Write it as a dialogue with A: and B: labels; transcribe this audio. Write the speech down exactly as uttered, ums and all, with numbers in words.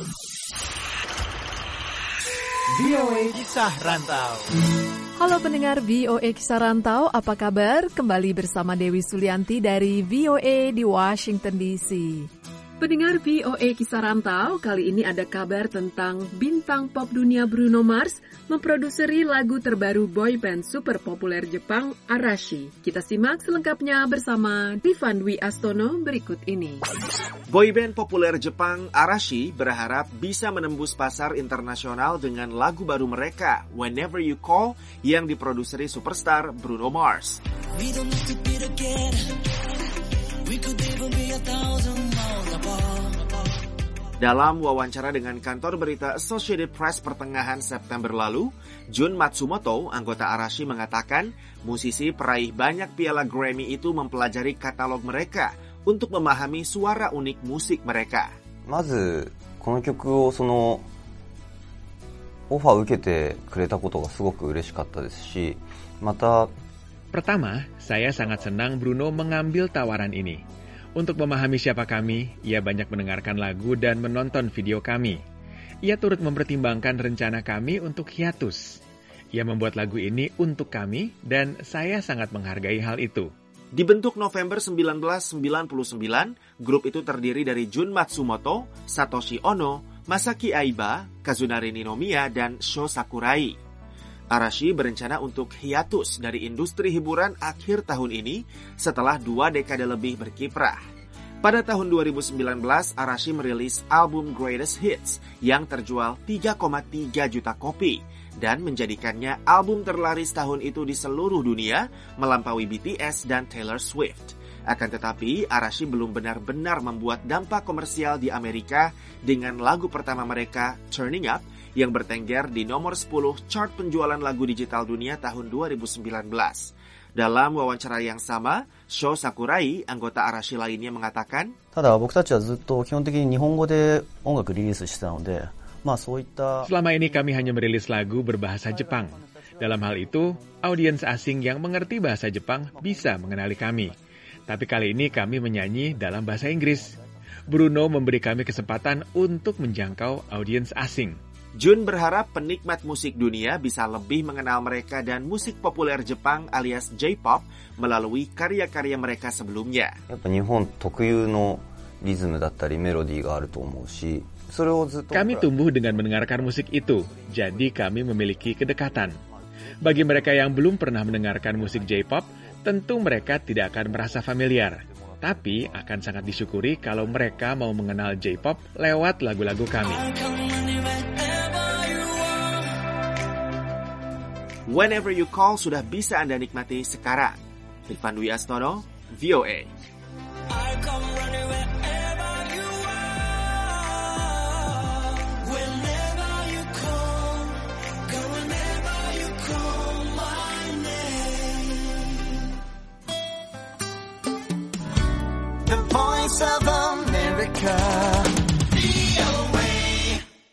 A: V O A Kisah Rantau.
B: Halo pendengar V O A Kisah Rantau, apa kabar? Kembali bersama Dewi Sulianti dari V O A di Washington D C. Pendengar V O A Kisah Rantau, kali ini ada kabar tentang bintang pop dunia Bruno Mars memproduseri lagu terbaru boyband super populer Jepang, Arashi. Kita simak selengkapnya bersama Rifan Dwi Astono berikut ini.
C: Boyband populer Jepang, Arashi, berharap bisa menembus pasar internasional dengan lagu baru mereka, Whenever You Call, yang diproduseri superstar Bruno Mars. We don't need to be together. We could even be a thousand miles apart. Dalam wawancara dengan kantor berita Associated Press pertengahan September lalu, Jun Matsumoto, anggota Arashi, mengatakan musisi peraih banyak piala Grammy itu mempelajari katalog mereka untuk memahami suara unik musik mereka.
D: まずこの曲をそのオファーを受けてくれたことがすごく嬉しかったですし、また
E: Pertama, saya sangat senang Bruno mengambil tawaran ini. Untuk memahami siapa kami, ia banyak mendengarkan lagu dan menonton video kami. Ia turut mempertimbangkan rencana kami untuk hiatus. Ia membuat lagu ini untuk kami dan saya sangat menghargai hal itu.
C: Dibentuk November seribu sembilan ratus sembilan puluh sembilan, grup itu terdiri dari Jun Matsumoto, Satoshi Ono, Masaki Aiba, Kazunari Ninomiya, dan Sho Sakurai. Arashi berencana untuk hiatus dari industri hiburan akhir tahun ini setelah dua dekade lebih berkiprah. Pada tahun dua ribu sembilan belas, Arashi merilis album Greatest Hits yang terjual tiga koma tiga juta kopi dan menjadikannya album terlaris tahun itu di seluruh dunia, melampaui B T S dan Taylor Swift. Akan tetapi, Arashi belum benar-benar membuat dampak komersial di Amerika dengan lagu pertama mereka, Turning Up, yang bertengger di nomor sepuluh chart penjualan lagu digital dunia tahun dua ribu sembilan belas. Dalam wawancara yang sama, Sho Sakurai, anggota Arashi lainnya, mengatakan,
D: ただ僕たちはずっと基本的に日本語で音楽リリースしてたので、まあそういった
E: Selama ini kami hanya merilis lagu berbahasa Jepang. Dalam hal itu, audiens asing yang mengerti bahasa Jepang bisa mengenali kami. Tapi kali ini kami menyanyi dalam bahasa Inggris. Bruno memberi kami kesempatan untuk menjangkau audiens asing.
C: Jun berharap penikmat musik dunia bisa lebih mengenal mereka dan musik populer Jepang alias J-pop melalui karya-karya mereka sebelumnya.
D: やっぱ日本特有のリズムだったりメロディーがあると思うし、それをずっと
E: Kami tumbuh dengan mendengarkan musik itu, jadi kami memiliki kedekatan. Bagi mereka yang belum pernah mendengarkan musik J-pop, tentu mereka tidak akan merasa familiar. Tapi akan sangat disyukuri kalau mereka mau mengenal J-pop lewat lagu-lagu kami.
C: Whenever You Call sudah bisa Anda nikmati sekarang. Rifan Dwi Astono, V O A.
A: The Voice of America.